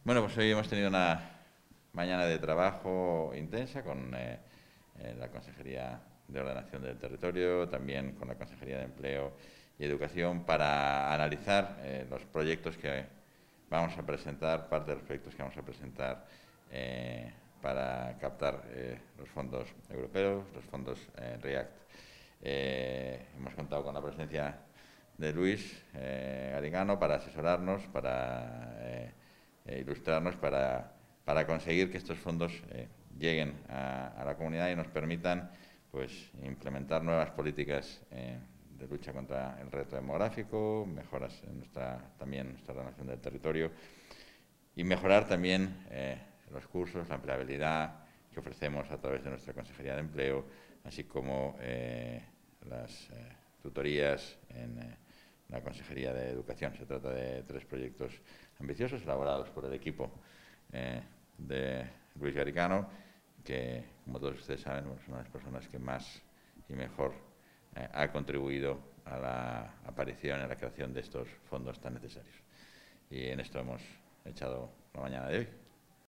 Bueno, pues hoy hemos tenido una mañana de trabajo intensa con la Consejería de Ordenación del Territorio, también con la Consejería de Empleo y Educación, para analizar los proyectos que vamos a presentar, parte de los proyectos que vamos a presentar para captar los fondos europeos, los fondos REACT. Hemos contado con la presencia de Luis Garicano para asesorarnos, para ilustrarnos, para conseguir que estos fondos lleguen a la comunidad y nos permitan pues implementar nuevas políticas de lucha contra el reto demográfico, mejoras en también nuestra relación del territorio y mejorar también los cursos, la empleabilidad que ofrecemos a través de nuestra Consejería de Empleo, así como las tutorías en la Consejería de Educación. Se trata de 3 proyectos ambiciosos elaborados por el equipo de Luis Garicano, que, como todos ustedes saben, es una de las personas que más y mejor ha contribuido a la aparición y a la creación de estos fondos tan necesarios. Y en esto hemos echado la mañana de hoy.